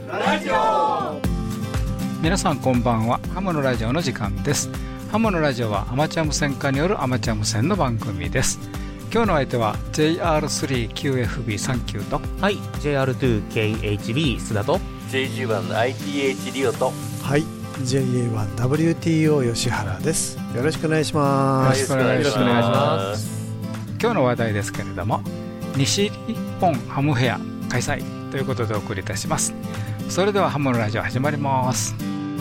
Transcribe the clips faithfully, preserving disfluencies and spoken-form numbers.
ラジオ。 皆さんこんばんは。ハモのラジオの時間です。ハモのラジオはアマチュア無線化によるアマチュア無線の番組です。今日の相手は ジェイアールスリーキューエフビーさんじゅうきゅう と、 はい ジェイアールツーケーエイチビー 須田とジェイジーワン アイティーエイチ リオと、 はい ジェイエーワンダブリューティーオー 吉原です。よろしくお願いします。 よろしくお願いします。今日の話題ですけれども、西日本ハムフェア開催ということでお送りいたします。それではハモのラジオ始まります。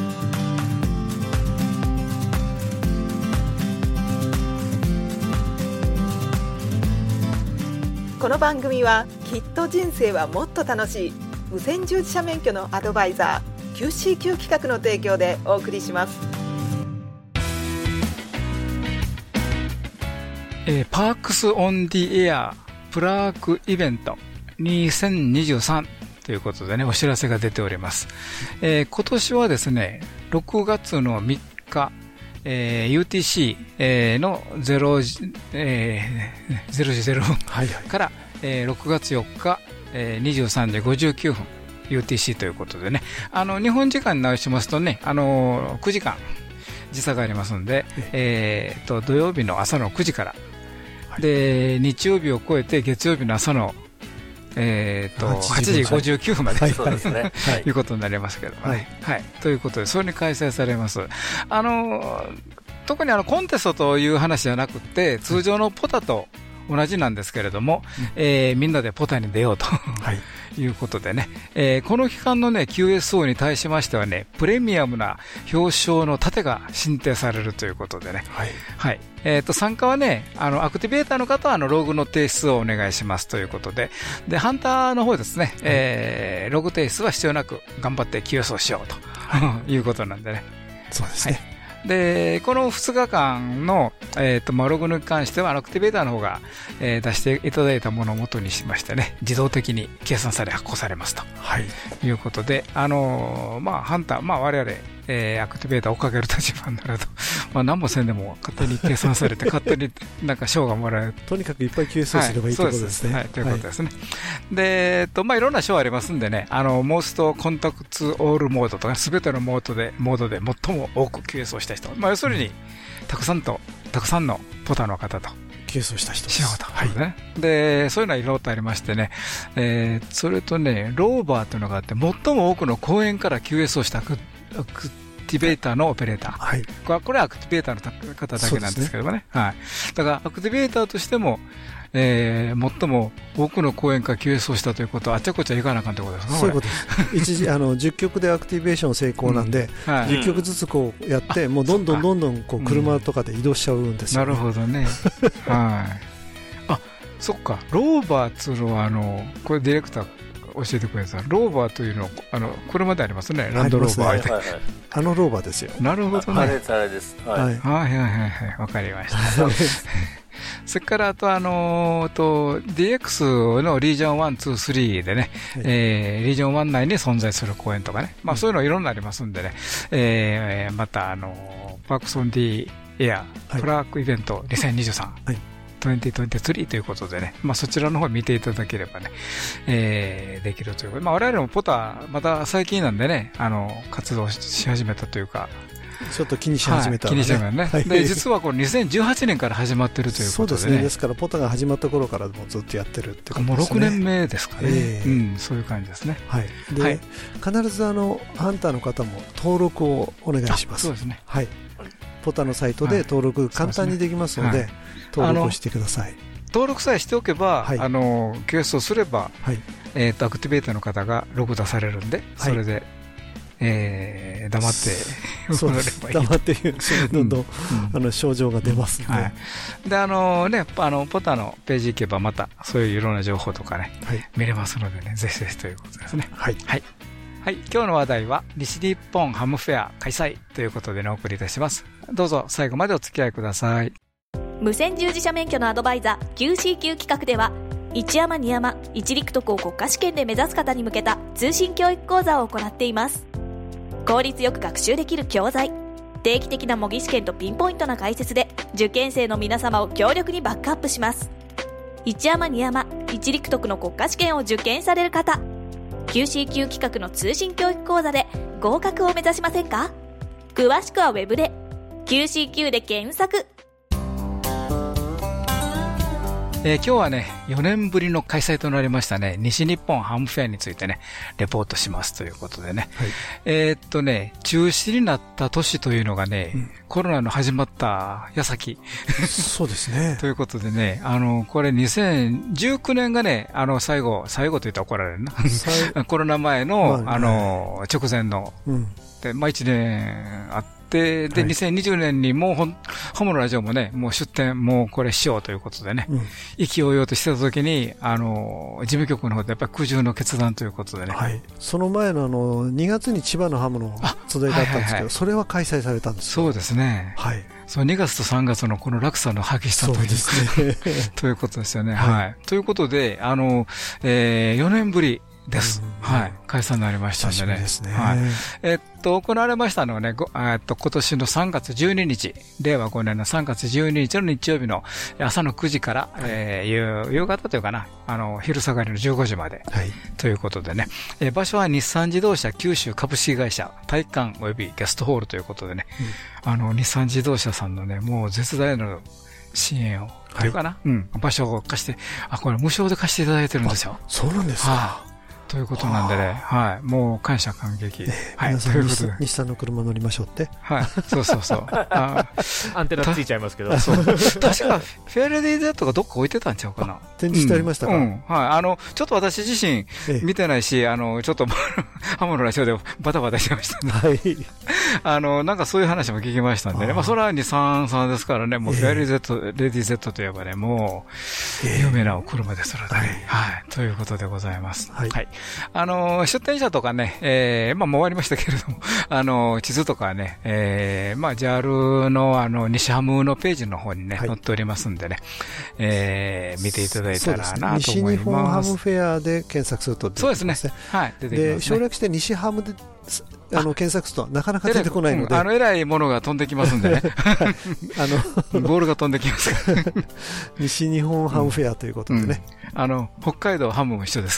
この番組はきっと人生はもっと楽しい無線従事者免許のアドバイザー キューシーキュー 企画の提供でお送りします。 えー、パークスオンディエアプラークイベントにせんにじゅうさんということでね、お知らせが出ております。えー、今年はですね、ろくがつのみっか、えー、ユーティーシー、えー、のゼロじ、えー、ゼロじゼロふんから、えー、ろくがつよっか、えー、にじゅうさんじごじゅうきゅうふん ユーティーシー ということでね、あの日本時間に直しますとね、あのくじかん時差がありますので、えー、と土曜日の朝のくじから、はい、で日曜日を超えて月曜日の朝のえー、とはちじごじゅうきゅうふんまで、はい、そうですね、はい、いうことになりますけど、ね、はいはい、ということでそれに開催されます。あの特にあのコンテストという話じゃなくて、通常のポタと同じなんですけれども、うん、えー、みんなでポタに出ようと、はい、いうことでね、えー、この期間の、ね、キューエスオー に対しましてはね、プレミアムな表彰の盾が進呈されるということでね、はいはい、えー、と参加はね、あのアクティベーターの方はあのログの提出をお願いしますということで、でハンターの方ですね、はい、えー、ログ提出は必要なく頑張って キューエスオー しようと、はい、いうことなんでね。 そうですね、はい、 でこのふつかかんの、えーとまあ、ログに関してはアクティベーターの方が、えー、出していただいたものを元にしましてね、自動的に計算され発行されますと、はい、いうことで、あのーまあ、ハンター、まあ、我々、えー、アクティベーターを追っかける立場になると、まあ、何もせんでも勝手に計算されて勝手になんか賞がもらえるとにかくいっぱい キューエスオー すればいいということですね。 はい、ということですね。はい、で、えっとまあ、いろんな賞ありますんでね、あのモーストコンタクツオールモードとかすべてのモードでモードで最も多く キューエスオー した人、まあ、要するにたくさんとたくさんのポタの方とキューエスオー した人です。 しようと、はいね、でそういうのはいろいろとありましてね、えー、それとねローバーというのがあって、最も多くの公演から キューエスオー したアクティベーターのオペレーター、はい、これはアクティベーターの方だけなんですけども ね, ね、はい、だからアクティベーターとしても、えー、最も多くの公演から キューエスオー したということはあちゃこちゃいかなあかんということですね。 そういうことです一時あのじゅっきょくでアクティベーション成功なんで、うん、はい、じゅっきょくずつこうやって、うん、もうどんどんどんどんこう車とかで移動しちゃうんですよ、ね、 なるほどねはい、あ、そっか、ローバーっていうのはあのこれディレクター教えてくれたローバーというのあの車でありますね、ランドローバー、ね、はいはい、あのローバーですよ。 なるほどね。 あれですあれです、はい、はいはいはいはい、わかりましたそれからあとあのと ディーエックス のリージョンワン、ツー、スリーでね、はい、えー、リージョンワン内に存在する公園とかね、まあ、そういうのいろんなありますんでね、えー、またあのパークスオンディエアプラークイベントにせんにじゅうさん、はい、にせんにじゅうさんということでね、まあ、そちらの方を見ていただければね、えー、できるということで、まあ、我々もポタまた最近なんでね、あの活動し始めたというか、 ちょっと気にし始めた、ね、 はい、気にし始めたね、はい、で実はこのにせんじゅうはちねんから始まってるということでね。 そうですね、ですからポタが始まった頃からもうずっとやってるってことですね。 もうろくねんめですかね、えーうん、そういう感じですね。 はい、で、はい、必ずあのハンターの方も登録をお願いします。 そうですね、 はい、ポタのサイトで登録簡単にできますので、はい、登録をしてください。 登録さえしておけば、はい、あの キューエスオー すれば、はい、えー、とアクティベーターの方がログ出されるんで、はい、それで、えー、黙ってそうです黙ってどんどん、うん、あの症状が出ますので、はい、 であのね、あのポタのページ行けばまたそういういろんな情報とかね、はい、見れますのでね、ぜひぜひということですね。はい、はいはい、今日の話題は西日本ハムフェア開催ということで、ね、お送りいたします。どうぞ最後までお付き合いください。 無線従事者免許のアドバイザー キューシーキュー 企画では、一山二山一陸徳を国家試験で目指す方に向けた通信教育講座を行っています。効率よく学習できる教材、定期的な模擬試験とピンポイントな解説で受験生の皆様を強力にバックアップします。一山二山一陸徳の国家試験を受験される方、 キューシーキュー 企画の通信教育講座で合格を目指しませんか？詳しくはウェブで キューシーキュー で検索。 えー、今日はね、よねんぶりの開催となりましたね、西日本ハムフェアについてね、レポートしますということでね。はい、えー、っとね、中止になった年というのがね、うん、コロナの始まった矢先。 そうですね。 ということでね、あの、これにせんじゅうきゅうねんがね、あの、最後、最後と言ったら怒られるな。コロナ前の、まあね、あの、直前の、うん、で、まあ一年あって、で、で、はい、にせんにじゅうねんにもう本、ホモのラジオもね、もう出展、もうこれしようということでね、うん、意気揚々としてた時に、あの、事務局の方でやっぱり苦渋の決断ということでね。 はい。その前のあの、にがつに千葉のハムの集いだったんですけど、はいはいはい、それは開催されたんですそうですね。はい。そう、にがつとさんがつのこの落差の激しさという。そうですね。ということですよね。はい。はい、ということで、あの、えー、よねんぶり。です。はい。開催になりましたんでね。ですね。はい。えっと、行われましたのはね、えっと、今年のさんがつじゅうににち、れいわごねんのさんがつじゅうににちの日曜日の朝のくじから、はい、えー、夕、夕方というかな、あの、昼下がりのじゅうごじまで。はい。ということでね、えー、場所は日産自動車九州株式会社体育館及びゲストホールということでね、うん、あの、日産自動車さんのね、もう絶大な支援を、というかな、はい、うん、場所を貸して、あ、これ無償で貸していただいてるんですよ。 そうなんですか。はあということなんでね、はい、もう感謝感激。はい、 皆さん日産の車乗りましょうって。 はい、そうそうそう。 あアンテナついちゃいますけど。 そう。確か、フェアレディ Z がどっか置いてたんちゃうかな。 展示してありましたか、 うんうん、はい。あの、ちょっと私自身見てないし、ええ、あの、ちょっと、ハムのラジオでバタバタしてましたね。はい。あの、なんかそういう話も聞きましたんでね。あまあ、それは日産さんですからね、もうフェアレディ Z、ええ、レディ Z といえばね、もう、有名なお車ですので、はい、はい。ということでございます。はい。はい、あの、出展車とかね、えー、まあもう終わりましたけれども、あの、地図とかね、えー、まあ ジャール のあの、西ハムのページの方にね、はい、載っておりますんでね、えー、見ていただいたらなと思います。 西日本ハムフェアで検索すると出てきますね。 そうですね。はい、出てきますね。 で、省略して西ハムで、あの検索するとなかなか出てこないので、 うん、あの偉いものが飛んできますんでね、あのボールが飛んできますから西日本ハムフェアということでね、 うん、あの北海道ハムも一緒です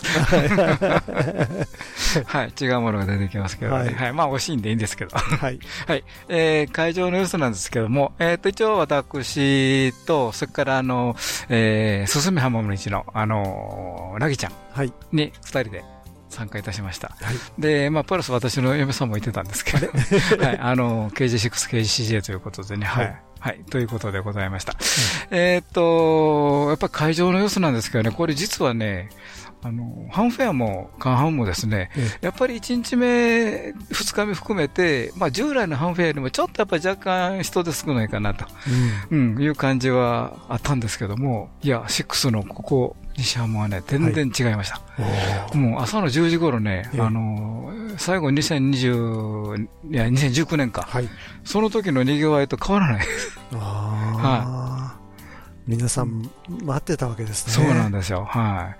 はい、違うものが出てきますけどね、はいはい、まあ惜しいんでいいんですけどはい、はいえー、会場の様子なんですけども、えー、と一応私とそれからあの、えー、すすめハムの道のあのラギちゃんにふたりで参加いたしました。はい、で、まあ、プラス私の嫁さんもいてたんですけど、はい、あの、ケージシックス、ケージシージェー ということでね、はい。はい、ということでございました。うん、えっと、やっぱり会場の様子なんですけどね、これ実はね、あの、ハムフェアも、カンハムもですね、うん、やっぱりいちにちめ、ふつかめ含めて、まあ従来のハムフェアよりもちょっとやっぱり若干人で少ないかなと、うん、うん、いう感じはあったんですけども、いや、シックスのここ、西ハムはね、全然違いました。はい、もう朝のじゅうじ頃ね、あの、最後にせんにじゅう、いや、にせんじゅうきゅうねんか。はい、その時の賑わいと変わらないです。 はい。皆さん待ってたわけですね。 そうなんですよ。はい。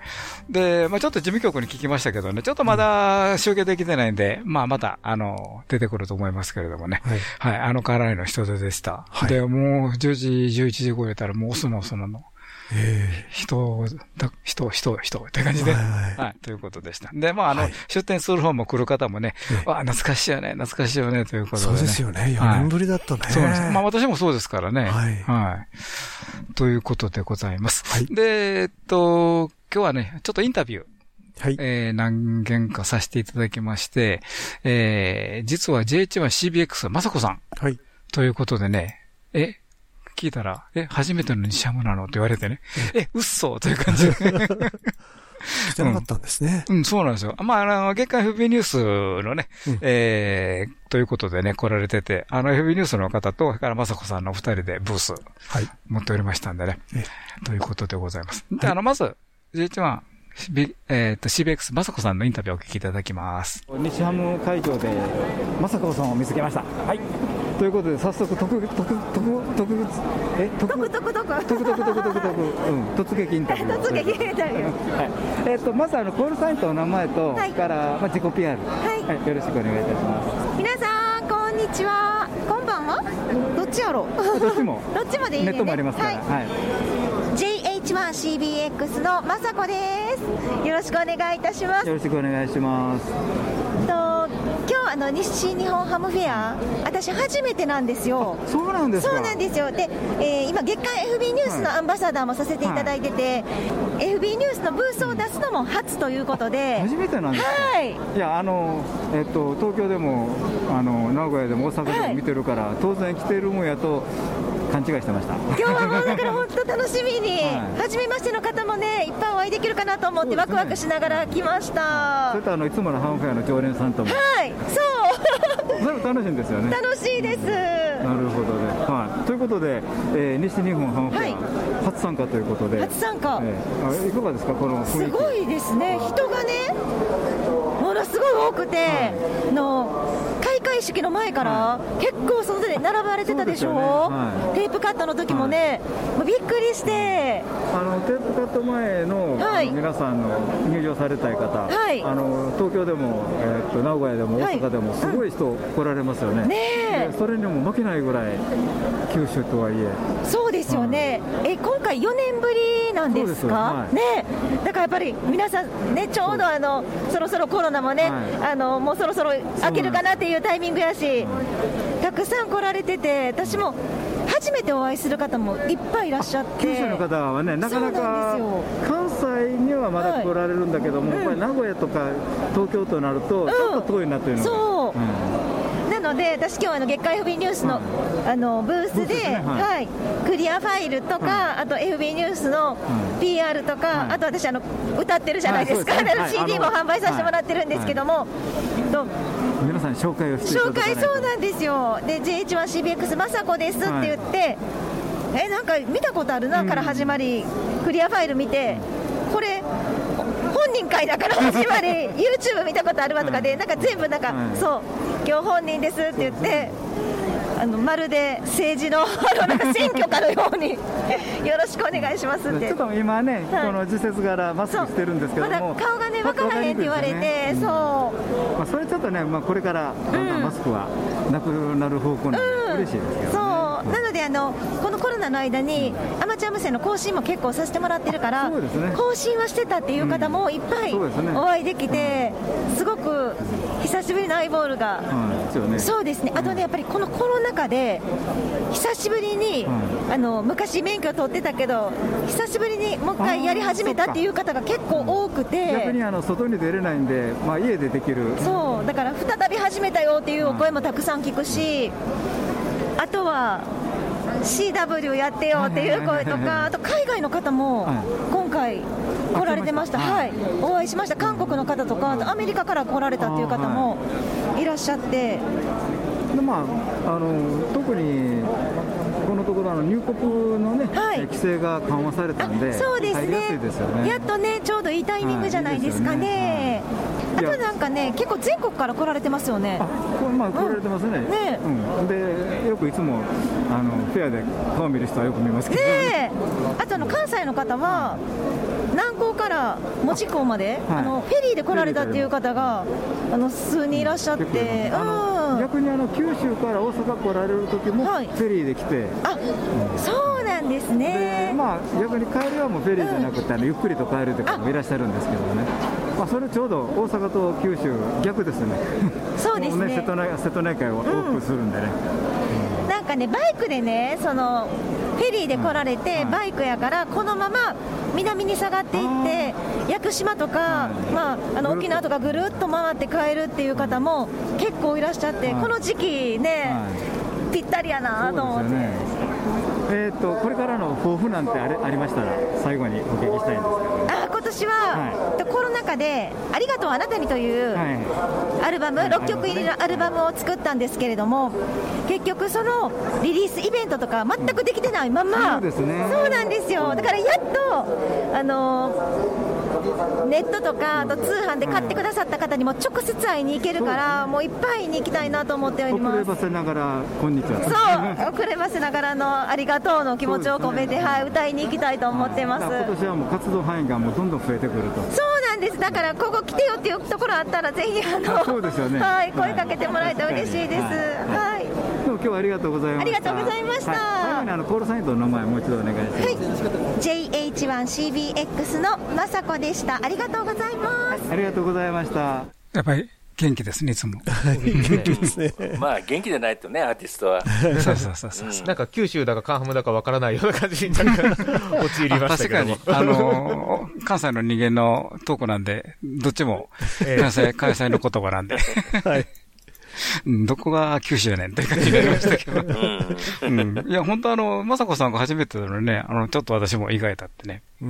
で、まあちょっと事務局に聞きましたけどね、ちょっとまだ集計できてないんで、うん、まあまた、あの、出てくると思いますけれどもね。はい。はい、あのかなりの人手でした。はい。で、もうじゅうじ、じゅういちじ超えたらもう押すの押すのの。えー、人、人、人、人って感じで、はいはいはい、ということでした。で、まあ、あの、はい、出店する方も来る方もね、わあ、懐かしいよね、懐かしいよね、ということで、ね。 そうですよね。よねんぶりだったね。はい、 そうです。まあ、私もそうですからね。はい。はい。ということでございます。はい。で、えっと、今日はね、ちょっとインタビュー。はい。えー、何件かさせていただきまして、えー、実は ジェイエイチワンシービーエックス まさこさん。はい。ということでね、え、聞いたら、え、初めての西ハムなのって言われてね、え、うっそという感じで。 してなかったんですね。 うん、うん、そうなんですよ。まあ、あの、月刊 エフビー ニュースのね、うん、えー、ということでね、来られてて、あの エフビー ニュースの方と、それからまさこさんの二人でブース、はい。持っておりましたんでね、ということでございます。で、はい、あの、まず、ジェイエイチワン、えっと、シービーエックス まさこさんのインタビューをお聞きいただきます。 西ハム会場で、まさこさんを見つけました。はい。ということで、早速、特、特、特、特、え、特、特、特、特、特、特、特、特、特、特、うん、突撃インタビュー。突撃インタビュー。はい。えっと、まず、あの、コールサインとお名前と、はい、から、まあ、自己 ピーアール。はい。はい。よろしくお願いいたします。 皆さん、こんにちは。こんばんは。どっちやろう。 どっちも。 どっちもでいいね。 ネットもありますから。はい。 ジェイエイチエイチワンシービーエックス のまさこです。よろしくお願いいたします。 よろしくお願いします。 と今日あの西日本ハムフェア、私初めてなんですよ。 そうなんですか。 そうなんですよ。で、えー、今月刊 エフビー ニュースのアンバサダーもさせていただいてて、はい、エフビー ニュースのブースを出すのも初ということで。 初めてなんですか。 はい。 いやあのえっと東京でもあの名古屋でも大阪でも見てるから、はい、当然来てるもんやと勘違いしてました。 今日はもうだから本当楽しみに、はい、初めましての方もねいっぱいお会いできるかなと思ってワクワクしながら来ました。 それとあのいつものハムフェアの常連さんとも。 はい、そうそれも楽しいんですよね。 楽しいです。 なるほどね。はい。ということで、えー、西日本ハムフェア、はい、初参加ということで。 初参加。 えー、あいかがですかこの雰囲気。 すごいですね。人がねものすごい多くて、はい、の開会式の前から、はい、結構外で並ばれてたでしょ。う、ねはい、テープカットの時もね、はい、もうびっくりして。 あのテープカット前の、はい、皆さんの入場されたい方、はい、あの東京でも、えー、っと名古屋でも大阪でもすごい人来られますよね。はい、ねそれにも負けないぐらい九州とはいえ。 そうですよね。はい、え今回よねんぶりなんですか。はい、ねだからやっぱり皆さんねちょうどあのそろそろコロナもね、はい、あのもうそろそろ明けるかなっていうタイミングやし、たくさん来られてて、私も初めてお会いする方もいっぱいいらっしゃって。 九州の方はねなかなか関西にはまだ来られるんだけども、はい、やっぱり名古屋とか東京となるとちょっと遠いなというのが、うん、そう、 うん、なので私今日あの月刊 エフビー ニュースの、はい、あのブースで、ねはいはい、クリアファイルとか、はい、あと エフビー ニュースの ピーアール とか、はい、あと私あの歌ってるじゃないですか、はい、シーディー も販売させてもらってるんですけども、はいはい、と皆さんに紹介をしていただかないと。 紹介そうなんですよ。で ジェイエイチワンシービーエックス まさこですって言って、はい、えなんか見たことあるなから始まり、うん、クリアファイル見てこれ本人会だから始まりYouTube 見たことあるわとかで、なんか全部なんか、はい、そう今日本人ですって言って、あのまるで政治のなんか選挙かのようによろしくお願いしますって。 ちょっと今ね、はい、この時節柄マスクしてるんですけども、 まだ顔がね分からへんって言われて、ね、そう、まあ、それちょっとね、まあ、これからだんだんマスクはなくなる方向なんで、うん、嬉しいですけどね。そうなのであのこのコロナの間にアマチュア無線の更新も結構させてもらってるから、そうですね、更新はしてたっていう方もいっぱいお会いできて、うん、すごく久しぶりのアイボールが、うん、そうですね。あとねやっぱりこのコロナ禍で久しぶりに、うん、あの昔免許取ってたけど久しぶりにもう一回やり始めたっていう方が結構多くて、 逆にあの外に出れないんで、まあ、家でできる、 そうだから再び始めたよっていうお声もたくさん聞くし、あとは シーダブリュー やってよっていう声とか、あと海外の方も今回来られてました。はい、お会いしました。韓国の方とかアメリカから来られたっていう方もいらっしゃって、 で、まあ、あの特にこのところあの入国の、ねはい、規制が緩和されたんで、 そうですね、 入りやすいですよね。 やっとねちょうどいいタイミングじゃないですかね。あとなんかね結構全国から来られてますよね。 あ、これまあ来られてますね。うん、ね、うん、でよくいつもあのフェアで顔見る人はよく見ますけど、ね、 あとあの関西の方は南港から門司港まであ、はい、あのフェリーで来られたっていう方があの数人いらっしゃって、うん、 逆にあの九州から大阪来られる時もフェリーで来て、 はい、あ、うん、そうなんですね。 で、まあ、逆に帰りはもうフェリーじゃなくて、うん、あのゆっくりと帰るという方もいらっしゃるんですけどね、まあ、それちょうど大阪と九州逆ですね。 そうですね。 瀬戸内、瀬戸内海を往復するんでね、 うんうん、なんかねバイクでねそのフェリーで来られて、はい、バイクやからこのまま南に下がっていって屋久島とか、はい、まあ、あの沖縄とかぐるっと回って帰るっていう方も結構いらっしゃって、はい、この時期ね、はい、ぴったりやなと思って、ね、 えー、とこれからの抱負なんてあれありましたら最後にお聞きしたいんですけど、ね、 あ今年は、はい、コロナ禍でありがとうあなたにというアルバム、はい、ろっきょく入りのアルバムを作ったんですけれども、結局そのリリースイベントとか全くできてないまま、うん、そうですね、そうなんですよ。だからやっとあのネットとかあと通販で買ってくださった方にも直接会いに行けるから、うん、もういっぱいに行きたいなと思っております。 遅ればせながらこんにちは。 そう遅ればせながらのありがとうの気持ちを込めて、ね、はい、歌いに行きたいと思ってます。 今年はもう活動範囲がもうどんどん増えてくると。 そうなんです。だからここ来てよっていうところあったらぜひあのそうですよね、 はい、声かけてもらえたら嬉しいです。はい、はい、 でも今日はありがとうございました。 ありがとうございました。 はい、最後にあのコールサインとの名前もう一度お願いします。はい、 ジェイエイチワンシービーエックス のまさこでした。ありがとうございます。 ありがとうございました。 やっぱり元気ですね、いつも。 元気ですね。 まあ元気でないとね、アーティストは。 そうそうそうそう、 うん、なんか九州だかカンハムだかわからないような感じに陥りましたけども。 確かに、あのー、関西の人間のトークなんで、どっちも関西、関西の言葉なんで。はい。どこが九州やねんって感じになりましたけど。うん。いや、本当あの、まさこさんが初めてなのね、あの、ちょっと私も意外だってね。 うん。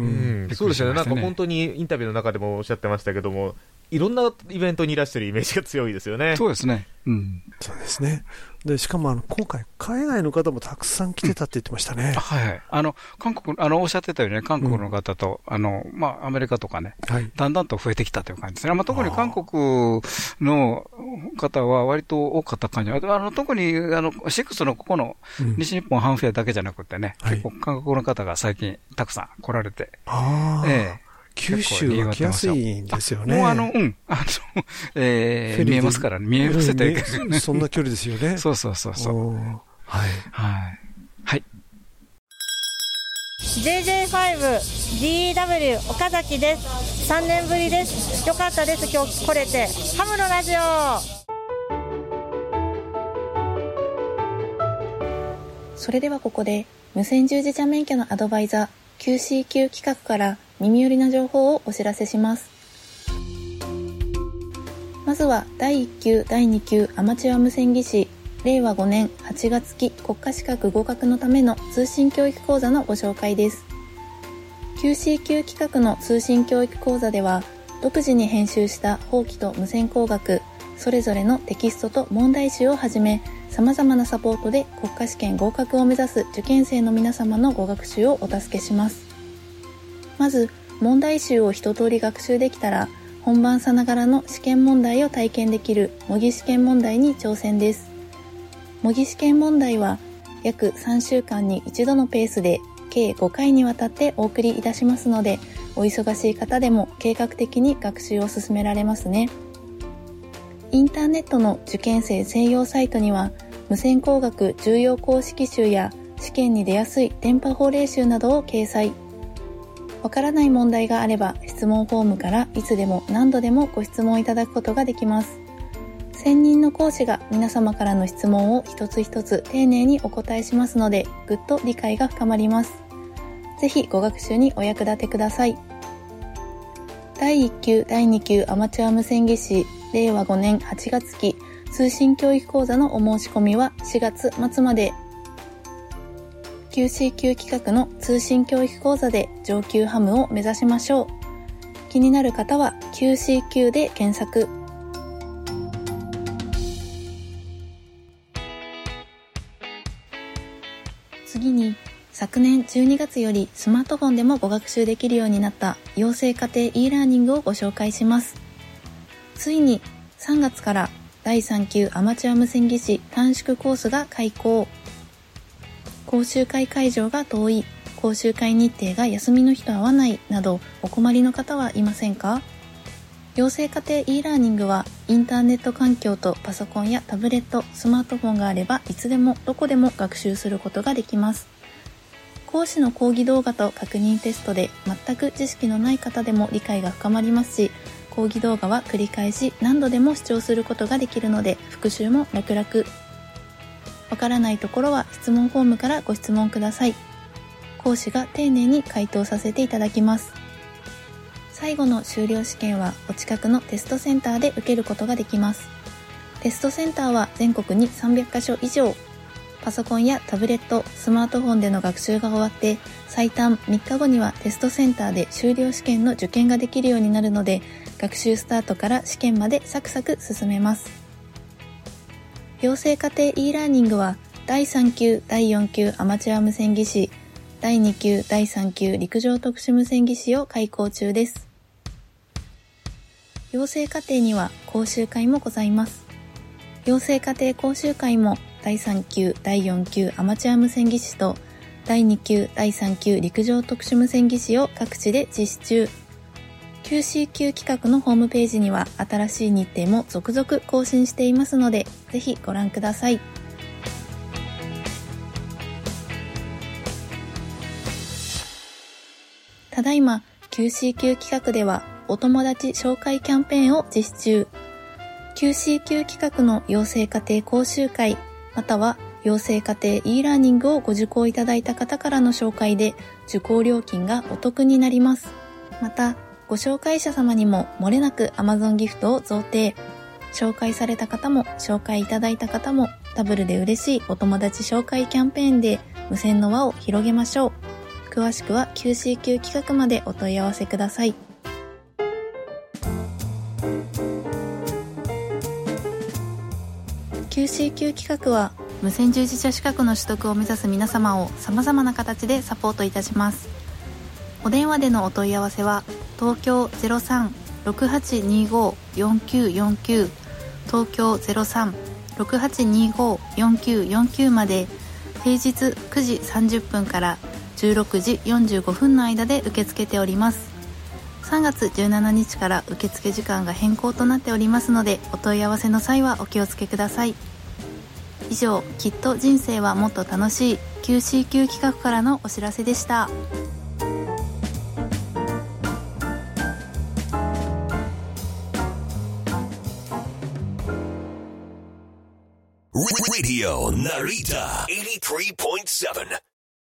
そうですよね。なんか本当にインタビューの中でもおっしゃってましたけども、いろんなイベントにいらしてるイメージが強いですよね。 そうですね。うん。 そうですね。で、しかもあの、今回、海外の方もたくさん来てたって言ってましたね。 うん、はいはい。あの、韓国、あの、おっしゃってたようにね、韓国の方と、うん、あの、まあ、アメリカとかね、はい、だんだんと増えてきたという感じですね。まあ、特に韓国の方は割と多かった感じ。あの、特に、あの、シックスのここの、西日本ハンフェアだけじゃなくてね、うん、結構韓国の方が最近たくさん来られて、 ああ。ええ。九州は来やすいんですよね。 もうあの、うん、あの、えー、見えますからね。見えますって、 そんな距離ですよね。 そうそうそうそう。はい。はい。はい。 ジェイジェイファイブ ディーダブリュー 岡崎です。さんねんぶりです。よかったです。今日来れて。ハムのラジオ。 それではここで、無線従事者免許のアドバイザー キューシーキュー 企画から耳寄りな情報をお知らせします。まずはだいいっ級だいに級アマチュア無線技師れいわごねんはちがつ期国家資格合格のための通信教育講座のご紹介です。 キューシーキュー 企画の通信教育講座では、独自に編集した法規と無線工学それぞれのテキストと問題集をはじめ、様々なサポートで国家試験合格を目指す受験生の皆様のご学習をお助けします。まず、問題集を一通り学習できたら、本番さながらの試験問題を体験できる模擬試験問題に挑戦です。模擬試験問題は、約さんしゅうかんに一度のペースで、計ごかいにわたってお送りいたしますので、お忙しい方でも計画的に学習を進められますね。インターネットの受験生専用サイトには、無線工学重要公式集や試験に出やすい電波法令集などを掲載。わからない問題があれば質問フォームからいつでも何度でもご質問いただくことができます。専任の講師が皆様からの質問を一つ一つ丁寧にお答えしますので、ぐっと理解が深まります。ぜひご学習にお役立てください。だいいっ級だいに級アマチュア無線技師れいわごねんはちがつ期通信教育講座のお申し込みはしがつ末まで。キューシーキュー 企画の通信教育講座で上級ハムを目指しましょう。気になる方は キューシーキュー で検索。次に、昨年じゅうにがつよりスマートフォンでもご学習できるようになった養成家庭 e ラーニングをご紹介します。ついにさんがつからだいさん級アマチュア無線技師短縮コースが開講。講習会会場が遠い、講習会日程が休みの日と合わないなどお困りの方はいませんか？養成家庭 e ラーニングはインターネット環境とパソコンやタブレット、スマートフォンがあればいつでもどこでも学習することができます。講師の講義動画と確認テストで全く知識のない方でも理解が深まりますし、講義動画は繰り返し何度でも視聴することができるので復習も楽々。わからないところは質問フォームからご質問ください。講師が丁寧に回答させていただきます。最後の修了試験はお近くのテストセンターで受けることができます。テストセンターは全国にさんびゃっかしょ以上。パソコンやタブレット、スマートフォンでの学習が終わって最短みっかごにはテストセンターで修了試験の受験ができるようになるので、学習スタートから試験までサクサク進めます。養成家庭 e ラーニングはだいさん級、だいよん級アマチュア無線技師、だいに級、だいさん級陸上特殊無線技師を開講中です。養成課程には講習会もございます。養成課程講習会もだいさん級、だいよん級アマチュア無線技師とだいに級、だいさん級陸上特殊無線技師を各地で実施中。キューシーキュー 企画のホームページには新しい日程も続々更新していますので、ぜひご覧ください。 ただいま キューシーキュー 企画ではお友達紹介キャンペーンを実施中。キューシーキュー 企画の養成家庭講習会、または養成家庭 e ラーニングをご受講いただいた方からの紹介で受講料金がお得になります。また、ご紹介者様にも漏れなく Amazon ギフトを贈呈。紹介された方も紹介いただいた方もダブルで嬉しいお友達紹介キャンペーンで無線の輪を広げましょう。詳しくは キューシーキュー 企画までお問い合わせください。キューシーキュー 企画は無線従事者資格の取得を目指す皆様を様々な形でサポートいたします。お電話でのお問い合わせは東京 ゼロさん ろくはちにご よんきゅうよんきゅう 東京 ゼロさん ろくはちにご よんきゅうよんきゅう まで平日くじさんじゅっぷんからじゅうろくじよんじゅうごふんの間で受け付けております。さんがつじゅうしちにちから受付時間が変更となっておりますので、お問い合わせの際はお気をつけください。以上、きっと人生はもっと楽しい キューシーキュー 企画からのお知らせでした。 Radio Narita エイティスリーポイントセブン。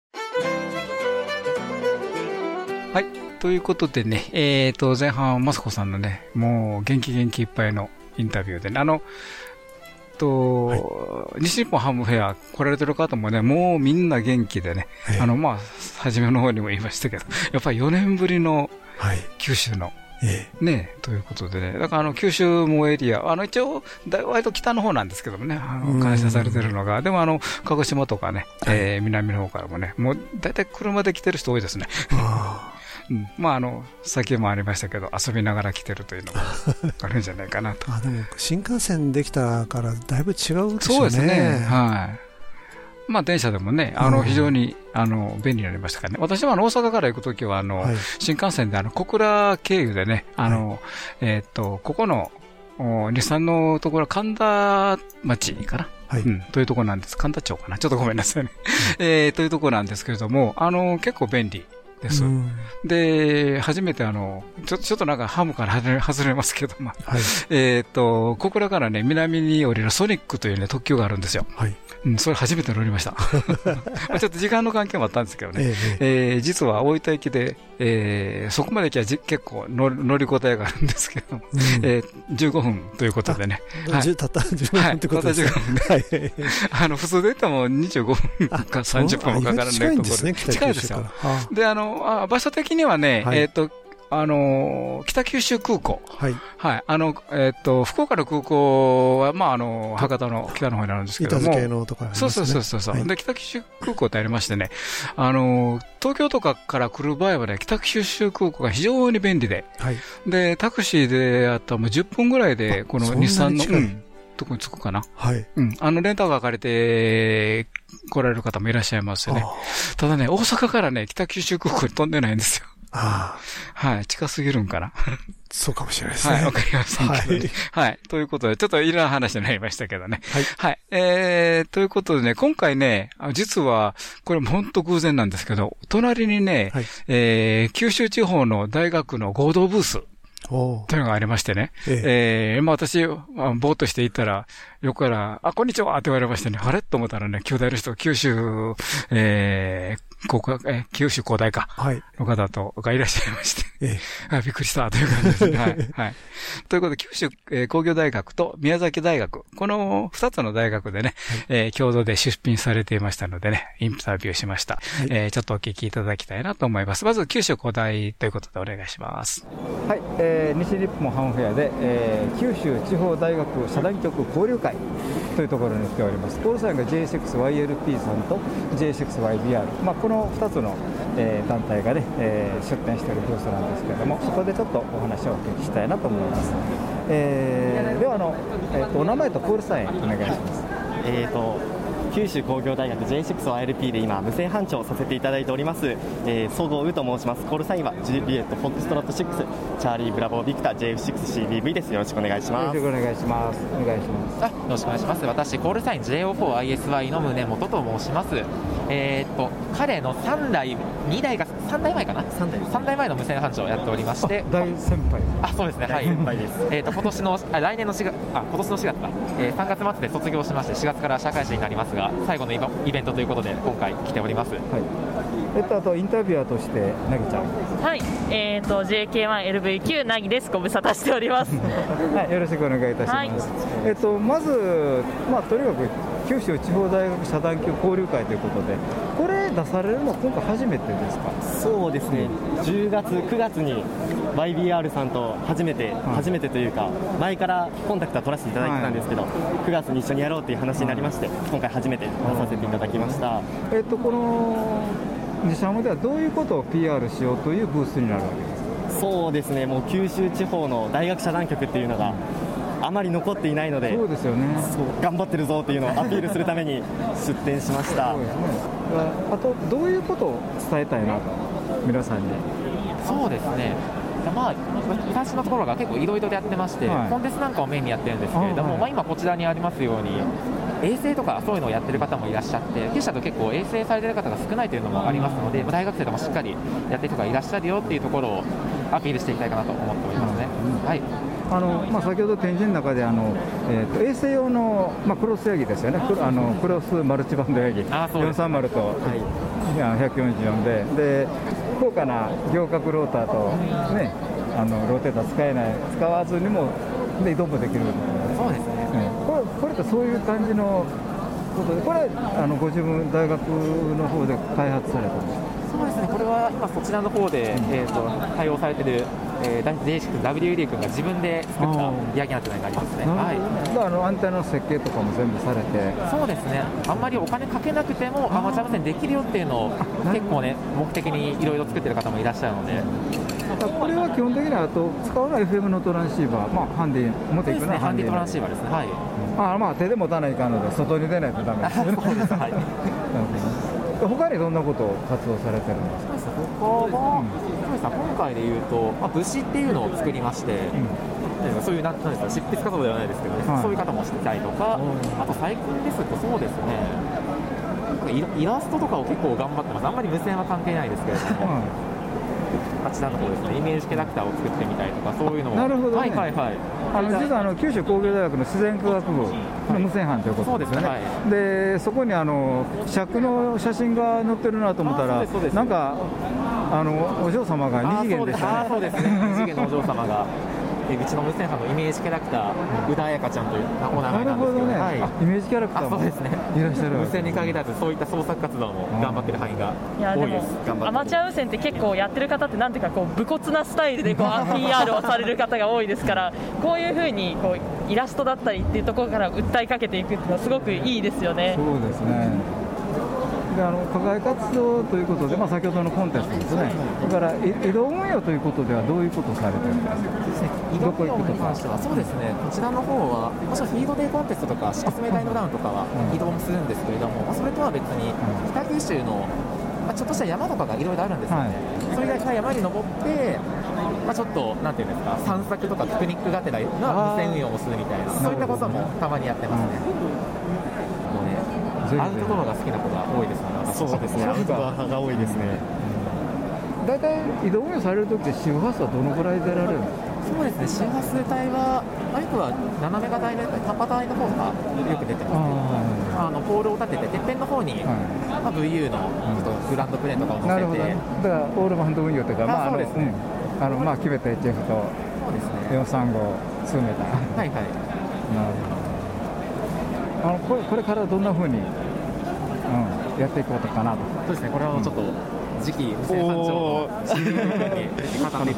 はい。ということでね、えっと、前半、マスコさんのね、もう元気元気いっぱいのインタビューでね、あの、と、はい、西日本ハムフェア来られてる方もね、もうみんな元気でね、えー、あの、まあ、初めの方にも言いましたけど、やっぱりよねんぶりの九州の、はいええ、ね、ということでね、だからあの九州もエリア、あの一応、割と北の方なんですけどもね、あの監視されてるのが、でもあの鹿児島とかね、はいえー、南の方からもね、もう大体車で来てる人多いですね。うん、まああの先もありましたけど、遊びながら来てるというのがあるんじゃないかなと。 あでも新幹線できたからだいぶ違うでしょうね。 そうですね。はい。まあ電車でもね、あの非常にあの便利になりましたからね。私もあの大阪から行くときはあの、はい、新幹線であの小倉経由でね、あの、はい、えっとここの日産のところ神田町かな。はいうん、というところなんです。神田町かな。ちょっとごめんなさいね。えー、というところなんですけれども、あの結構便利。です。で、初めてあの、ちょ、ちょっとなんかハムから外れ、外れますけども、はい、えっと、小倉からね、南に降りるソニックというね、特急があるんですよ。はい。うん、それ初めて乗りました。ちょっと時間の関係もあったんですけどね。えええー、実は大分駅で、えー、そこまで行きはじ結構乗り、乗り応えがあるんですけども、うんえー、じゅうごふんということでね。 はい、たったじゅうごふんってことですね。 はい、たったじゅうごふん。はい。あの、普通で言ったらもうにじゅうごふんかさんじゅっぷんもかからないところで。近いですね、近いですよ。で、あの、あ場所的にはね、はい、えっと、あのー、北九州空港。はい。はい。あの、えっと、福岡の空港は、まあ、あの、博多の北の方になるんですけども。 板付のところ、ね、 そうそうそうそう、はい。で、北九州空港ってありましてね、あの、東京とかから来る場合はね、北九州空港が非常に便利で。はい。で、タクシーであったらもうじゅっぷんぐらいで、この日産の、うん、とこに着くかな。はい。うん。あの、レンタカー借りて来られる方もいらっしゃいますよね。ただね、大阪からね、北九州空港に飛んでないんですよ。ああ。はい。近すぎるんかな。 そうかもしれないですね。 はい。わかりませんけど、ね。はい。はい。ということで、ちょっといろんな話になりましたけどね。はい。はい。えー、ということでね、今回ね、実は、これも本当偶然なんですけど、隣にね、はい、えー、九州地方の大学の合同ブース。というのがありましてね。えええー、まあ私、ぼーっとしていったら、横から、あ、こんにちはって言われましてね、あれと思ったらね、兄弟の人、九州、えー、高校、え、九州工大か。はい。の方と、がいらっしゃいまして。ええ。びっくりしたという感じですね。はい。はい。ということで、九州、えー、工業大学と宮崎大学、この二つの大学でね、はい、えー、共同で出品されていましたのでね、インタビューしました。はい、えー、ちょっとお聞きいただきたいなと思います。まず、九州工大ということでお願いします。 はい。えー、西日本ハムフェアで、えー、九州地方大学社団局交流会というところに来ております。コールサインが ジェイシックスワイエルピー さんと ジェイシックスワイビーアール、まあ、このふたつの、えー、団体がね、えー、出展しているブースなんですけれども、そこでちょっとお話をお聞きしたいなと思います。えー、ではあの、えー、とお名前とコールサインお願いします。 えーと九州工業大学 ジェイシックスワイエルピー で今無線班長をさせていただいております、えー、総合ウと申します。コールサインはジュリエットフォックストラットシックスチャーリーブラボービクター ジェイエフシックスシービーブイ です。よろしくお願いします。 よろしくお願いします。お願いします。 あ、よろしくお願いします。私コールサイン ジェイオーフォーアイエスワイ の宗本と申します。えー、っと彼のさんだいにだいがさんだいまえかな、さんだいさんだいまえの無線班長をやっておりまして、 大先輩。 あ、そうですね、はい、先輩です。えっと今年のあ来年のしがあ今年のしがつか、えー、さんがつ末で卒業しましてしがつから社会人になりますが、最後のイベントということで今回来ております。はい。 えっとあとインタビュアーとしてなぎちゃん。 はい。えっと ジェーケーワンエルブイキュー なぎです。ご無沙汰しております。 はい。よろしくお願いいたします。はい、えっとまずまあとにかく九州地方大学社団級交流会ということで、これ出されるのは今回初めてですか？ そうですね、じゅうがつ、くがつに ワイビーアール さんと初めて、はい、初めてというか、前からコンタクトは取らせていただいてたんですけど、はい、くがつに一緒にやろうという話になりまして、今回初めて出させていただきました。 えっとこの西浜ではどういうことを ピーアール しようというブースになるわけですか？ そうですね、もう九州地方の大学社団局っていうのがあまり残っていないので、 そうですよね、 そう頑張ってるぞというのをアピールするために出展しました。 そうですね、あとどういうことを伝えたいなと皆さんに。 そうですね、まあ、私のところが結構いろいろやってまして、はい、コンテンツなんかをメインにやってるんですけれども、はい、まあ、今こちらにありますように衛星とかそういうのをやってる方もいらっしゃって、弊社だと結構衛星されてる方が少ないというのもありますので、大学生でもしっかりやってる人がいらっしゃるよっていうところをアピールしていきたいかなと思っておりますね。うん、はい。 あのまあ、先ほど展示の中であの、えー、と衛星用の、まあ、クロスヤギですよね、あのクロスマルチバンドヤギよんさんまると、はい、ひゃくよんじゅうよんで、で高価な行角ローターと、ね、あのローテーター使えない、使わずにもで移動もできる、 そうですね、 ね、これ、これってそういう感じのことで、これあのご自分大学の方で開発されたんですか？ そうですね、これは今そちらの方で、うん、えー、と対応されている、えー、ジェイシックスダブリューディー 君が自分で作ったヤギアンテナになりますね。はい、 あのアンテナの設計とかも全部されて、 そうですね、あんまりお金かけなくてもアマチュア無線できるよっていうのを結構ね、目的にいろいろ作ってる方もいらっしゃるので、 これは基本的にはあと使うのは エフエム のトランシーバー、まあ、ハンディ持っていくのはハンディトランシーバーですね。はい、 あまあ、手で持たないかんので外に出ないとダメですね。そうです、はい。他にどんなことを活動されてるんですか？ 他は、うん、今回でいうと、まあ、物資っていうのを作りまして、うん、そういうなんなんですか、執筆活動ではないですけど、ね、はい、そういう方もしてたりとか、あと最近ですとそうですね、イラストとかを結構頑張ってます。あんまり無線は関係ないですけれども、はい、あちらの方ですね、イメージキャラクターを作ってみたりとか、そういうのも。 なるほどね。 はいはいはい。 あの実はあの九州工業大学の自然科学部の無線班ということですよね。はい、でそこにあの尺の写真が載ってるなと思ったら、なんかあのお嬢様が二次元でしたね。 そうですね。二次元のお嬢様が。うちの無線班のイメージキャラクター、宇田彩香ちゃんというお名前なんですけど、 ね、はい、イメージキャラクターもいらっしゃる。 無線に限らずそういった創作活動も頑張ってる範囲が多いです。 アマチュア無線って結構やってる方ってなんていうかこう武骨なスタイルでこう ピーアール をされる方が多いですから、こういう風にこうイラストだったりっていうところから訴えかけていくっていうのはすごくいいですよね。 そうですね。であの課外活動ということで、まあ、先ほどのコンテストですね、だから移動運用ということではどういうことをされてるんですか？ 移動運用に関しては、そうですね、こちらの方は、もちろんフィードデーコンテストとか、シックスメダイのダウンとかは移動もするんですけれども、まあ、それとは別に、北九州の、まあ、ちょっとした山とかがいろいろあるんですよね、はい、それが山に登って、まあ、ちょっと、なんていうんですか、散策とかピクニックがてらな無線運用をするみたいな、そういったこともたまにやってますね。アウトドアが好きな子が多いですね。 そうですね、アウトドア派が多いですね。 大体移動運用されるときって周波数はどのぐらい出られるんですか？ そうですね、周波数帯はよくはななメガ帯の短波帯の方がよく出てますね。あのポールを立てててっぺんの方に、はい、まあ、ブイユー のグランドプレーンとかを乗せて、なるほど、ね、 だからオールバンド運用というか、まあ、そうですね、あのまあキベト エイチエフ とよんさんごにメーター、はいはい、なるほど。あのこれこれからどんなふうに、うん、やっていこうかなと。 そうですね、これはちょっと、うん、次期無線班長のチームに語っていただきたいと思います。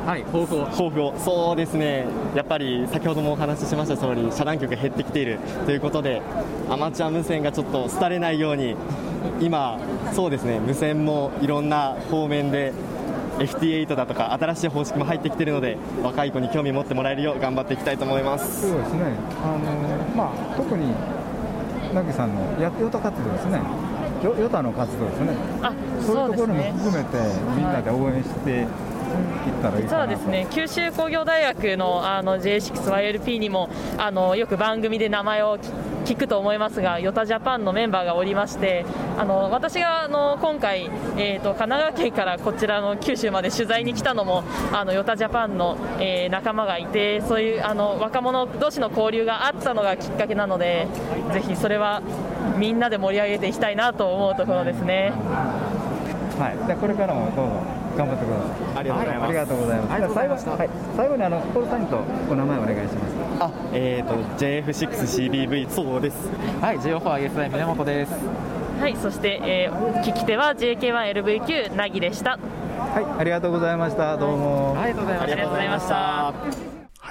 はい、抱負を。 抱負を。そうですね。やっぱり先ほどもお話ししました通り、遮断局が減ってきているということで、アマチュア無線がちょっと廃れないように、今そうですね、無線もいろんな方面で。エフティーエイト だとか新しい方式も入ってきているので、若い子に興味持ってもらえるよう頑張っていきたいと思います。 そうですね、あのまあ、特になぎさんのヨタ活動ですね、ヨタの活動ですね、あ、そういうところも含めてみんなで応援していったらいいかなと。 実はですね、九州工業大学の、あの ジェイシックスワイエルピー にもあのよく番組で名前を聞くと思いますが、ヨタジャパンのメンバーがおりまして、あの私があの今回、えー、と神奈川県からこちらの九州まで取材に来たのもあのヨタジャパンの、えー、仲間がいて、そういうあの若者同士の交流があったのがきっかけなので、ぜひそれはみんなで盛り上げていきたいなと思うところですね。 はい、じゃあこれからもどうぞ頑張ってください。ありがとうございます。はい、ありがとうございます。じゃあ最後、はい、最後にあのコールサインとお名前お願いします。 あ、えーと ジェイエフシックスシービーブイ そうです。 はい、ジェイオファー エスアイ 宗本です。 はい、そして、えー、聞き手は ジェイケーワンエルブイキュー なぎでした。 はい、ありがとうございました。どうも。 ありがとうございました。ありがとうございました。 はい、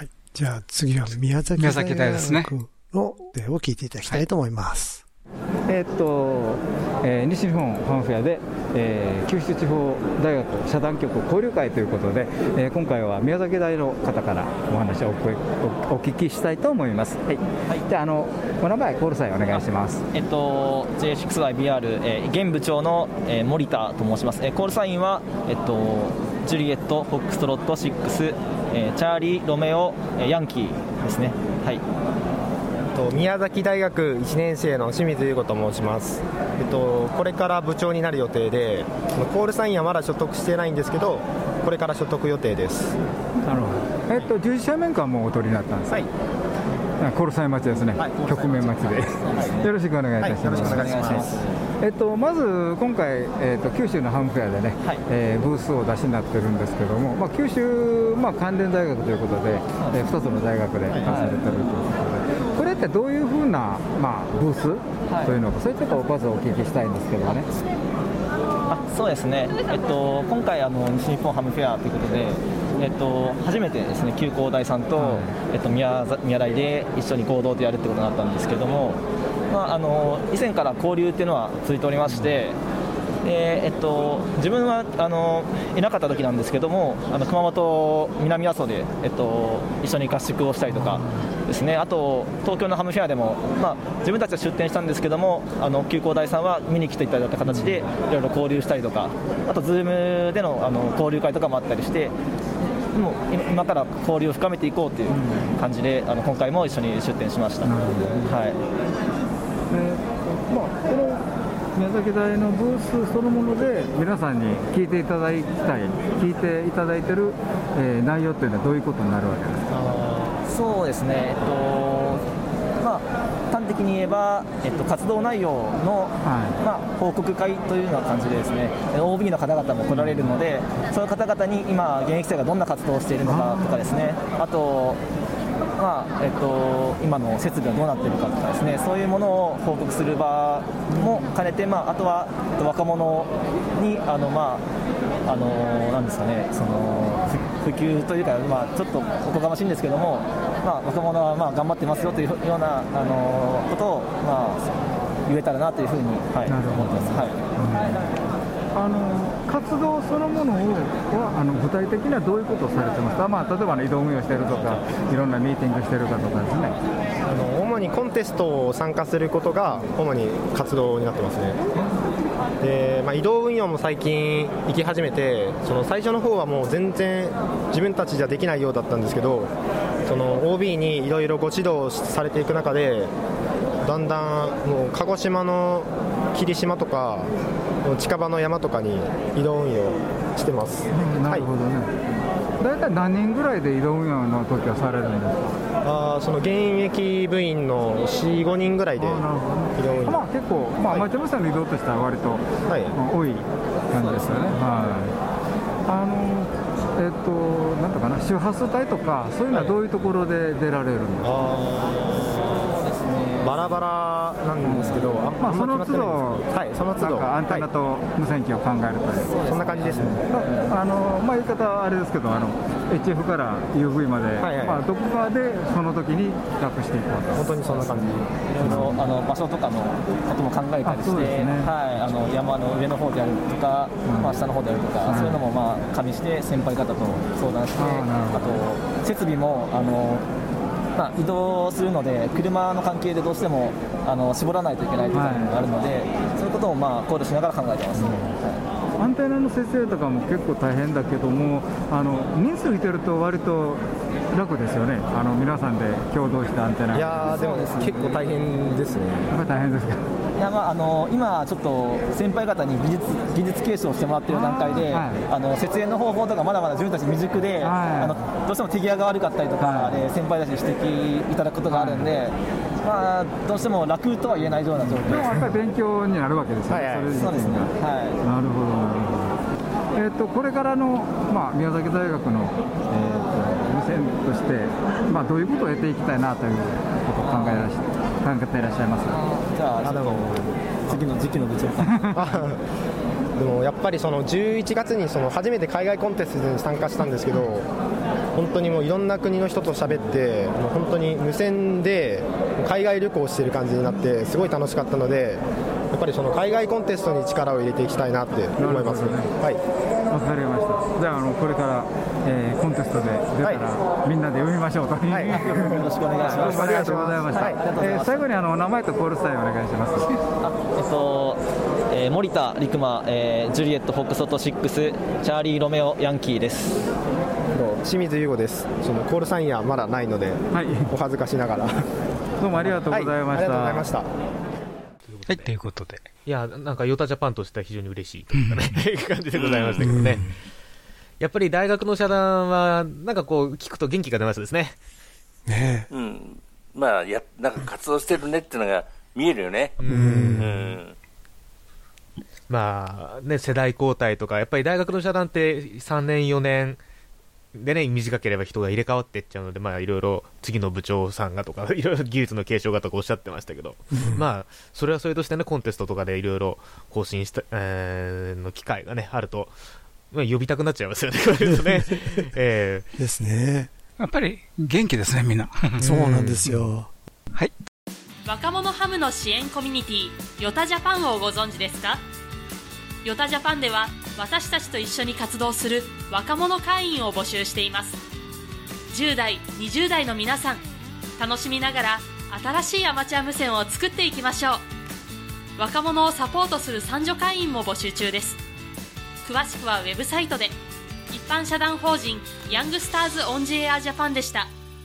じゃあ次は宮崎大学の例を聞いていただきたいと思います。 えーっとえー、西日本ファンフェアで、えー、九州地方大学社団局交流会ということで、えー、今回は宮崎大の方からお話を お, お, お聞きしたいと思います。はい、はい、じゃあ、あのお名前コールサインお願いします。 えっと ジェイシックスワイビーアール、えー、現部長の、えー、森田と申します。えー、コールサインは、えっと、ジュリエットフォックストロットシックス、えー、チャーリーロメオ、えー、ヤンキーですね。はい。 宮崎大学いちねん生の清水優子と申します。えっと、これから部長になる予定で、コールサインはまだ所得してないんですけど、これから所得予定です。 なるほど。えっと、従事者免許はもうお取りになったんですか。はい、コールサイン待ちですね、はい、局面待ちで、はい、よろしくお願いいたします。はい、よろしくお願いします。えっと、まず今回、えっと、九州のハムフェアでね、はい、えー、ブースを出しになってるんですけども、まあ、九州、まあ、関連大学ということで、はい、えー、ふたつの大学で出されてるということで、はい、これってどういうふうな、まあ、ブースというのか、はい、それちょっとまずお聞きしたいんですけどね。 あ、そうですね、えっと、今回あの西日本ハムフェアということで、えっと、初めてですね、旧工大さんと、はい、えっと、宮, 宮大で一緒に合同でやるってことになったんですけども、まあ、あの以前から交流っていうのは続いておりまして、で、えっと、自分はあのいなかった時なんですけども、あの熊本南阿蘇で、えっと、一緒に合宿をしたりとかですね、あと東京のハムフェアでも、まあ、自分たちは出展したんですけども、あの旧工大さんは見に来ていただいた形でいろいろ交流したりとか、あとズームで の, あの交流会とかもあったりして、もう今から交流を深めていこうという感じで、あの今回も一緒に出展しました。なるほど、はい。 えーまあ、この宮崎大のブースそのもので皆さんに聞いていただきたい、聞いていただいている、えー、内容というのはどういうことになるわけですか。 あ、そうですね、えっとまあ、端的に言えば、えっと、活動内容の、はい、まあ、報告会というような感じでですね、オービー の方々も来られるので、その方々に今現役生がどんな活動をしているのかとかですね、あとまあえっと、今の設備がどうなっているかとかですね、そういうものを報告する場も兼ねて、まあ、あとは若者にあの、まあ、あのなんですかね、その普及というか、まあ、ちょっとおこがましいんですけども、まあ、若者はまあ頑張ってますよというようなあのことを、まあ、言えたらなというふうに、はい、思ってます。はい、 あの活動そのものはあの具体的にはどういうことをされてますか。まあ、例えば、ね、移動運用しているとか、いろんなミーティングしているかとかですね。 あの主にコンテストを参加することが主に活動になってますね。で、まあ、移動運用も最近行き始めて、その最初の方はもう全然自分たちじゃできないようだったんですけど、その オービー にいろいろご指導されていく中で、だんだんもう鹿児島の霧島とか近場の山とかに移動運用してます。 なるほどね。だいたい何人ぐらいで移動運用の時はされるんですか。 あ、その現役部員のよん、ごにんぐらいで移動運用。 まあ、結構、まあ、アマチュア無線の移動としては割と、はい、多い感じですよね。はい、あのえっとなんとかな、周波数帯とかそういうのはどういうところで出られるんですか。 バラバラなんですけど、あ、 まあ、その都度、はい、その都度アンテナと無線機を考えるという、はい、 そんな感じですね。 あの、まあ、言い方はあれですけど、あの エイチエフ から ユーブイ まで、はいはい、まあ、どこかでその時に楽していこうと。 本当にそんな感じ。 いろいろあの場所とかのことも考えたりして、ね、はい、あの山の上の方であるとか、うん、まあ、下の方であるとか、うん、そういうのもまあ加味して先輩方と相談して、あ, あと設備もあのまあ、移動するので車の関係でどうしてもあの絞らないといけないというのがあるので、はい、そういうことをまあ考慮しながら考えてます、ね。はい、 アンテナの設営とかも結構大変だけども、あの人数いてると割と楽ですよね、あの皆さんで共同したアンテナ。 いやーでも結構大変ですね。 やっぱり大変ですか。 いやまああの今ちょっと先輩方に技術技術継承してもらっている段階で、あ、はい、あの設営の方法とかまだまだ自分たち未熟で、はい、あのどうしても手際が悪かったりとか、はい、で先輩たちに指摘いただくことがあるんで、はい、まあどうしても楽とは言えないような状況。 でもやっぱり勉強になるわけですよね。はいはい、それ自身が。そうですね。はい。なるほどなるほど。えー、とこれからの、まあ、宮崎大学の、えー、と路線として、まあ、どういうことをやっていきたいなということを考えらっしゃ考えていらっしゃいますか。 じゃあ、あの次の時期の部長さん。 でもやっぱりそのじゅういちがつにその初めて海外コンテストに参加したんですけど、本当にもういろんな国の人と喋って、もう本当に無線で海外旅行している感じになって、すごい楽しかったので、やっぱりその海外コンテストに力を入れていきたいなって思います。ね、はい。 わかりました。じゃあ、あのこれから、えー、コンテストで出たら、はい、みんなで読みましょうという、はい、よろしくお願いします。 ありがとうございました。はい、えー、最後にあの名前とコールサインお願いします。 あ、えっと、えー、森田陸馬、えー、ジュリエットフォックソトシックスチャーリーロメオヤンキーです。 清水優吾です。そのコールサインはまだないので、はい、お恥ずかしながらどうもありがとうございました。はい、ありがとうございました。 はい、ということで、 いや、なんかヨタジャパンとしては非常に嬉しいというかね感じでございましたけどね。やっぱり大学の社団はなんかこう聞くと元気が出ますですね。 ねえ、うん、まあやなんか活動してるねっていうのが見えるよね。うん、うん、 まあね、世代交代とかやっぱり大学の社団ってさんねんよねんでね、短ければ人が入れ替わっていっちゃうので、まあいろいろ次の部長さんがとかいろいろ技術の継承がとかおっしゃってましたけど、まあそれはそれとしてね、コンテストとかでいろいろ更新した、えー、の機会がねあると、まあ、呼びたくなっちゃいますよねこれね、えー、 ですね。 やっぱり元気ですねみんなそうなんですよ。 はい、 若者ハムの支援コミュニティヨタジャパンをご存知ですか。ヨタジャパンでは私たちと一緒に活動する若者会員を募集しています。じゅう代、にじゅう代の皆さん、楽しみながら新しいアマチュア無線を作っていきましょう。若者をサポートする参助会員も募集中です。詳しくはウェブサイトで。一般社団法人ヤングスターズオンジエアジャパンでした。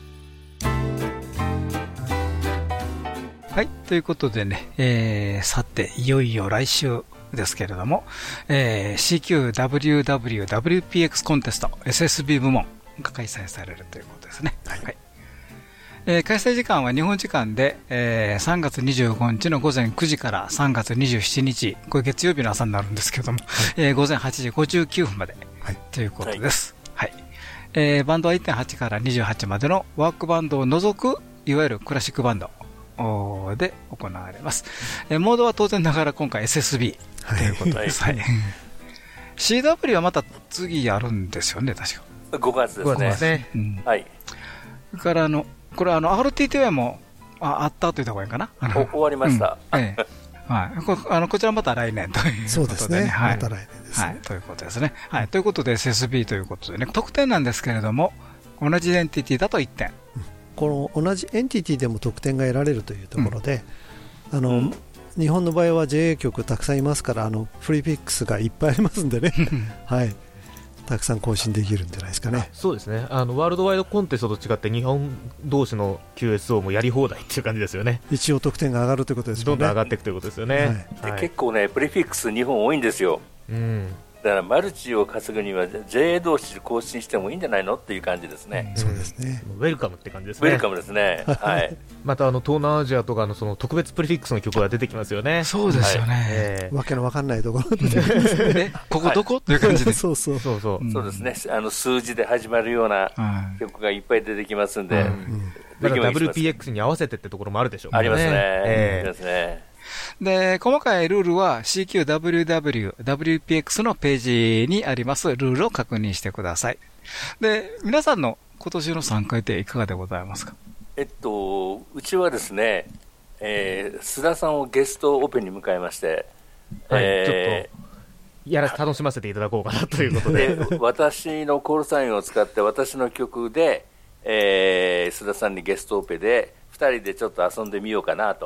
はい、ということでね、えー、さていよいよ来週ですけれども、えー、シーキューダブリューダブリューダブリューピーエックス コンテスト エスエスビー 部門が開催されるということですね。はい、はい、えー、開催時間は日本時間で、えー、さんがつにじゅうごにちのごぜんくじからさんがつにじゅうしちにち、これ月曜日の朝になるんですけれども、はい、えー、ごぜんはちじごじゅうきゅうふんまで、はい、ということです。はい、はい、えー、バンドは いってんはち からにじゅうはちまでのワークバンドを除くいわゆるクラシックバンドで行われます。えー、モードは当然ながら今回 エスエスビー ということです。はい、はい、シーダブリュー はまた次やるんですよね、確かごがつですね。ですね、うん、はい。 それからあのこれあの アールティーティー も あ, あったというところがいいかな。 終わりました。 うん、ええ、はい。こ, あのこちらまた来年ということでね。 そうですね。はい、また来年ですね、はい。 ということですね。はい。ということで エスエスビー ということでね、得点なんですけれども同じエンティティだといってん。 この同じエンティティでも得点が得られるというところで、うん、あの、うん、日本の場合は ジェーエー 局たくさんいますから、あのプリフィックスがいっぱいありますんでね、はい、たくさん更新できるんじゃないですかね。 そうですね。あのワールドワイドコンテストと違って日本同士の キューエスオー もやり放題っていう感じですよね。 一応得点が上がるということですよね。 どんどん上がっていくということですよね。 はいはい、結構ねプリフィックス日本多いんですよ。うん、だからマルチを稼ぐには ジェーエー 同士で更新してもいいんじゃないのっていう感じですね。 うん、そうですね。 ウェルカムって感じですね。 ウェルカムですね。はい。 またあの東南アジアとかのその特別プリフィックスの曲が出てきますよね。 そうですよね。はい、 えー、わけのわかんないところで出てきますね。 ここどこ、はい、っていう感じで。 そうそうそうそう。 うん、そうですね。あの数字で始まるような曲がいっぱい出てきますんで。うんうん、 だから ダブリューピーエックス に合わせてってところもあるでしょうね。 ありますね。えー、ありますね。 で、細かいルールは シーキューダブリューダブリューダブリューピーエックス のページにありますルールを確認してください。で、皆さんの今年の参加予定いかがでございますか。 えっと、うちはですね、えー、須田さんをゲストオペに迎えまして、 はい、えー、ちょっとやら楽しませていただこうかなということで、 で私のコールサインを使って私の曲で、えー、須田さんにゲストオペでふたりでちょっと遊んでみようかなと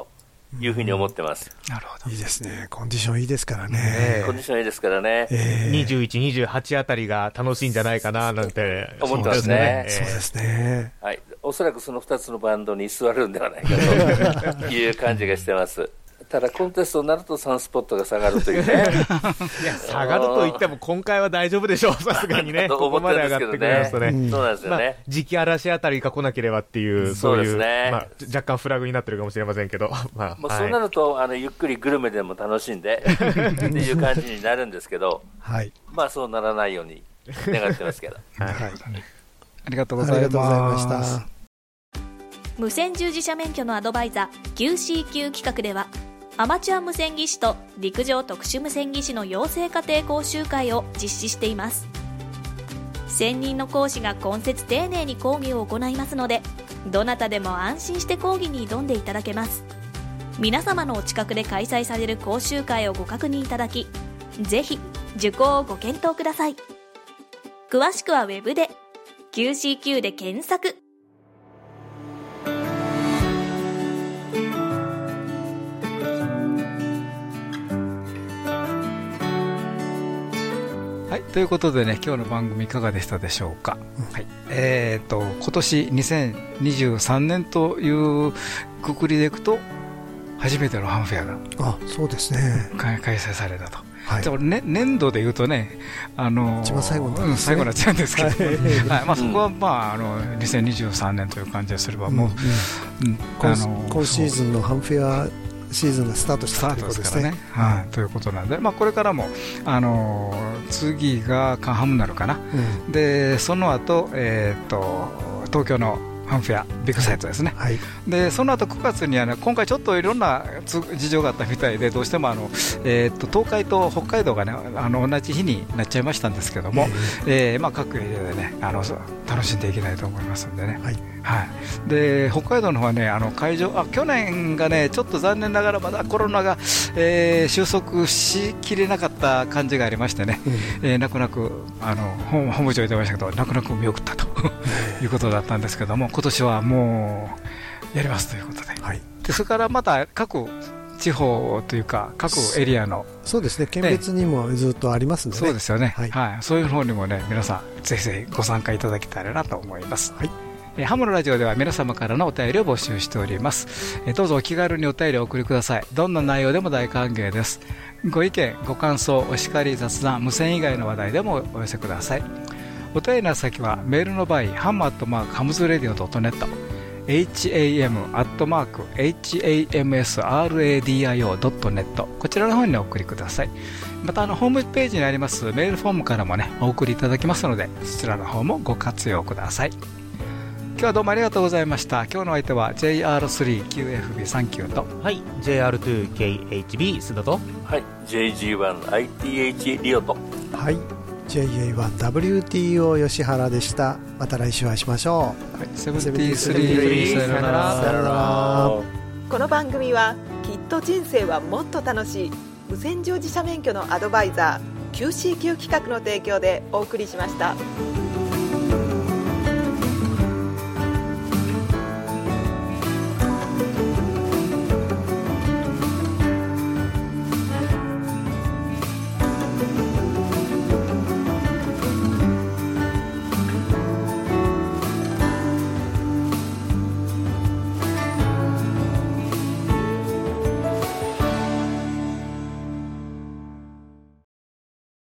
いうふうに思ってます。 なるほど。 いいですね。コンディションいいですからね。 コンディションいいですからね。 えー、にじゅういち、にじゅうはちあたりが楽しいんじゃないかななんて思ってますね。 そうですね。 はい。おそらくそのふたつのバンドに座るんではないかという感じがしてます。ただコンテストになるとサンスポットが下がるというね。 いや、下がると言っても今回は大丈夫でしょう、さすがにね。ここまで上がってくれますとね。 うん、そうなんですよね。 まあ、時期嵐あたりが来なければっていう、そういう、そうですね、まあ、若干フラグになってるかもしれませんけど。まあ、 もうそうなると、はい、あの、ゆっくりグルメでも楽しんで、っていう感じになるんですけど、 はい。 まあそうならないように願ってますけど。 はい。ありがとうございました。 無線従事者免許のアドバイザー キューシーキュー 企画では、アマチュア無線技師と陸上特殊無線技師の養成家庭講習会を実施しています。専任の講師が今節丁寧に講義を行いますので、どなたでも安心して講義に挑んでいただけます。皆様のお近くで開催される講習会をご確認いただき、ぜひ受講をご検討ください。詳しくはウェブで キューシーキュー で検索。 はい、ということでね、今日の番組いかがでしたでしょうか。うん、はい、えーと今年にせんにじゅうさんねんというくくりでいくと初めてのハンフェアがあそうですね開催されたと。はい、ね、年度でいうとね、あの一番最後の、ね、 うん、最後になっちゃうんですけど、はいはい、まあ、そこは、まあ、あのにせんにじゅうさんねんという感じですれば、もう、うんうん、 あの今シーズンのハンフェアシーズンがスタートしたということですね。 はい、ということなんで、まあ、これからも、あのー、次がカンハムになるかな、うん、でその後、えー、と東京のハンフェアビッグサイトですね、はい、でその後くがつには、ね、今回ちょっといろんな事情があったみたいで、どうしてもあの、えー、と東海と北海道が、ね、あの同じ日になっちゃいましたんですけども、えーえーまあ、各エリアで、ね、あの楽しんでいきたいと思いますんでね、はいはい、で北海道の方はね、あの会場あ去年がねちょっと残念ながらまだコロナが、えー、収束しきれなかった感じがありましてね、うんえー、泣く泣くあの本本部長言ってましたけど、泣く泣く見送ったということだったんですけども、今年はもうやりますということで、はい、でそれからまた各地方というか各エリアのそうですね、県別にもずっとありますので、ね、 そうですよね、はいはい、そういう方にもね皆さんぜひぜひご参加いただけたらなと思います。はい、えー、ハムのラジオでは皆様からのお便りを募集しております。えー、どうぞお気軽にお便りをお送りください。どんな内容でも大歓迎です。ご意見ご感想お叱り雑談無線以外の話題でもお寄せください。お便りの先はメールの場合ハムアットマークハムズレディオドットネット エイチエーエム アットマーク エイチエーエムエスラディオ ドットネット こちらの方にお送りください。またあのホームページにありますメールフォームからもねお送りいただきますので、そちらの方もご活用ください。今日はどうもありがとうございました。今日の相手は ジェイアールスリーキューエフビーさんきゅう とはい ジェイアールツーケーエイチビー 須田とはい ジェイジーワンアイティーエイチ リオとはい ジェイエーワンダブリューティーオー 吉原でした。また来週お会いしましょう。はい、 セブンティースリー さよなら。 さよなら。 この番組はきっと人生はもっと楽しい無線乗自社免許のアドバイザー キューシーキュー 企画の提供でお送りしました。